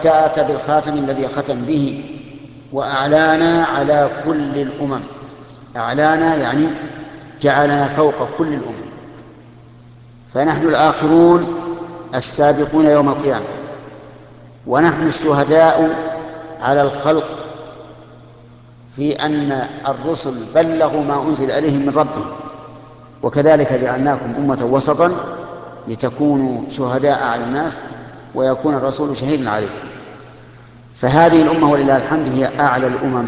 حتى أتى بالخاتم الذي ختم به وأعلانا على كل الأمم. أعلانا يعني جعلنا فوق كل الأمم، فنحن الآخرون السابقون يوم القيامة، ونحن الشهداء على الخلق في أن الرسل بلغوا ما أنزل إليهم من ربهم، وكذلك جعلناكم أمة وسطا لتكونوا شهداء على الناس ويكون الرسول شهيدا عليكم. فهذه الأمة ولله الحمد هي أعلى الأمم،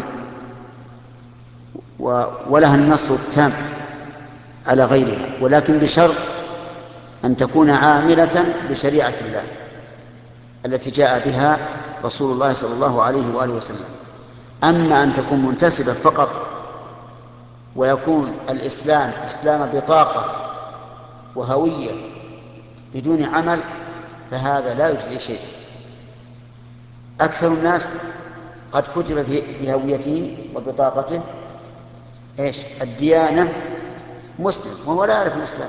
ولها النصر التام على غيرها، ولكن بشرط أن تكون عاملة بشريعة الله التي جاء بها رسول الله صلى الله عليه وآله وسلم. أما أن تكون منتسبة فقط ويكون الإسلام إسلام بطاقة وهوية بدون عمل، فهذا لا يجدي شيء. أكثر الناس قد كتب في هويته وبطاقته إيش؟ الديانة مسلم، وهو لا يعرف الإسلام،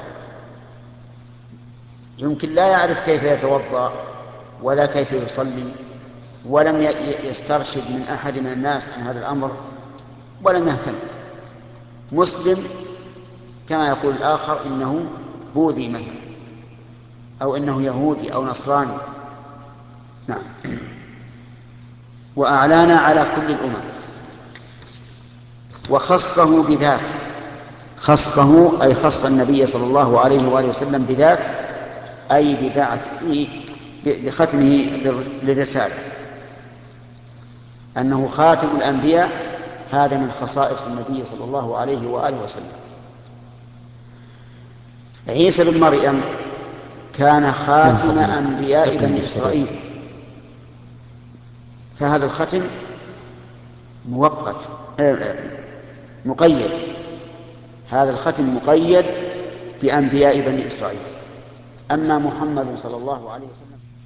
يمكن لا يعرف كيف يتوضأ ولا كيف يصلي، ولم يسترشد من أحد من الناس عن هذا الأمر ولم يهتم. مسلم كما يقول الآخر إنه بوذي مثلا، أو إنه يهودي أو نصراني. نعم. وأعلانا على كل الأمم، وخصه بذاك. خصه أي خص النبي صلى الله عليه وآله وسلم بذاك، أي ببعثه بختمه للرسالة، أنه خاتم الأنبياء، هذا من خصائص النبي صلى الله عليه وآله وسلم. عيسى بن مريم كان خاتم أنبياء بني إسرائيل، فهذا الختم مؤقت مقيد، هذا الختم مقيد بأنبياء بني إسرائيل. أما محمد صلى الله عليه وسلم